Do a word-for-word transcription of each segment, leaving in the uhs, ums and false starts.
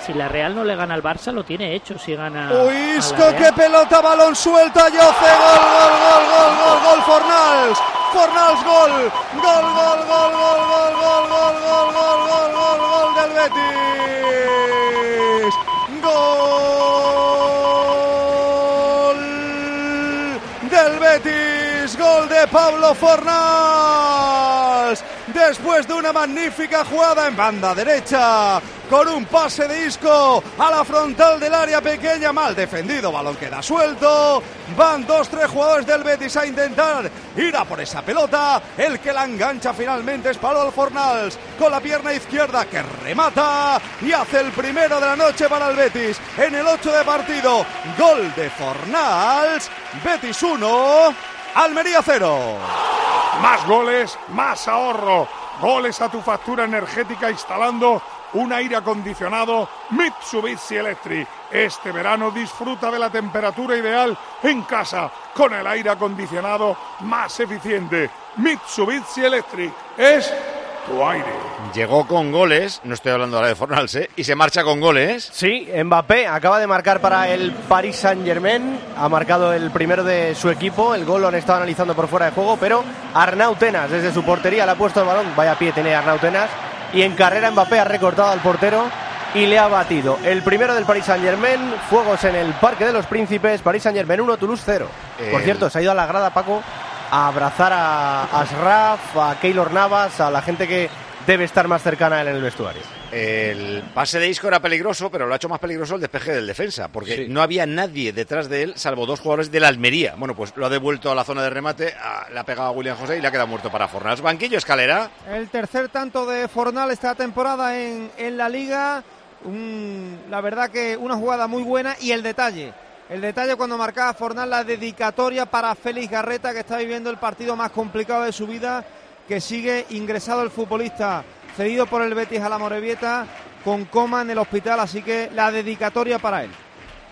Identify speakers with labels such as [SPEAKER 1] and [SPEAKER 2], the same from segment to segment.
[SPEAKER 1] si la Real no le gana al Barça, lo tiene hecho si gana.
[SPEAKER 2] ¡Uy, Isco, qué pelota, balón suelta, Yoce, gol, gol, gol, gol, gol, gol, Fornals, Fornals, gol, gol, gol, gol, gol, gol, gol, gol, gol, gol, gol, gol, gol del Betis, gol del Betis, gol de Pablo Fornals, después de una magnífica jugada en banda derecha, con un pase de Isco a la frontal del área pequeña, mal defendido, balón queda suelto, van dos, tres jugadores del Betis a intentar ir a por esa pelota, el que la engancha finalmente es Pablo Fornals, con la pierna izquierda que remata y hace el primero de la noche para el Betis, en el ocho de partido, gol de Fornals, Betis uno, Almería cero.
[SPEAKER 3] Más goles, más ahorro. Goles a tu factura energética instalando un aire acondicionado Mitsubishi Electric. Este verano disfruta de la temperatura ideal en casa con el aire acondicionado más eficiente. Mitsubishi Electric es tu aire.
[SPEAKER 4] Llegó con goles, no estoy hablando ahora de Fornals, ¿eh? Y se marcha con goles.
[SPEAKER 5] Sí, Mbappé acaba de marcar para el Paris Saint-Germain, ha marcado el primero de su equipo, el gol lo han estado analizando por fuera de juego, pero Arnau Tenas desde su portería le ha puesto el balón, vaya pie tiene Arnau Tenas, y en carrera Mbappé ha recortado al portero y le ha batido. El primero del Paris Saint-Germain, fuegos en el Parque de los Príncipes, Paris Saint-Germain uno, Toulouse cero. El... Por cierto, se ha ido a la grada, Paco, a abrazar a Ashraf, a Keylor Navas, a la gente que debe estar más cercana a él en el vestuario.
[SPEAKER 4] El pase de Isco era peligroso, pero lo ha hecho más peligroso el despeje del defensa, porque sí, no había nadie detrás de él, salvo dos jugadores de la Almería. Bueno, pues lo ha devuelto a la zona de remate, a, le ha pegado a William José y le ha quedado muerto para Fornals. Banquillo, Escalera.
[SPEAKER 6] El tercer tanto de Fornals esta temporada en, en la Liga. Un, la verdad que una jugada muy buena y el detalle. El detalle cuando marcaba Fornals, la dedicatoria para Félix Garreta, que está viviendo el partido más complicado de su vida, que sigue ingresado el futbolista cedido por el Betis a la Morevieta con coma en el hospital, así que la dedicatoria para él.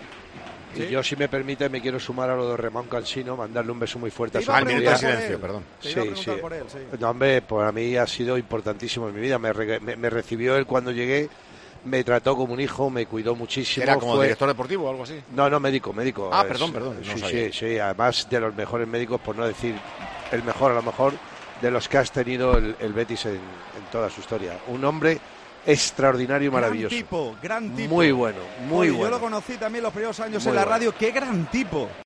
[SPEAKER 7] ¿Sí? Y yo, si me permite, me quiero sumar a lo de Ramón Cansino, mandarle un beso muy fuerte a su
[SPEAKER 4] familia. Al minuto de silencio, perdón.
[SPEAKER 7] Sí, sí. Él, sí. No, hombre, para mí ha sido importantísimo en mi vida. Me, re, me, me recibió él cuando llegué, me trató como un hijo, me cuidó muchísimo.
[SPEAKER 4] ¿Era como
[SPEAKER 7] fue...
[SPEAKER 4] director deportivo o algo así?
[SPEAKER 7] No, no, médico, médico.
[SPEAKER 4] Ah,
[SPEAKER 7] es,
[SPEAKER 4] perdón, perdón. No
[SPEAKER 7] sí,
[SPEAKER 4] sabía.
[SPEAKER 7] sí, sí. Además de los mejores médicos, por no decir el mejor, a lo mejor, de los que has tenido el, el Betis en, en toda su historia. Un hombre extraordinario y maravilloso.
[SPEAKER 2] Gran tipo, gran tipo.
[SPEAKER 7] Muy bueno, muy
[SPEAKER 2] Oye,
[SPEAKER 7] bueno.
[SPEAKER 2] Yo lo conocí también los primeros años
[SPEAKER 7] muy
[SPEAKER 2] en la
[SPEAKER 7] bueno.
[SPEAKER 2] radio. ¡Qué gran tipo!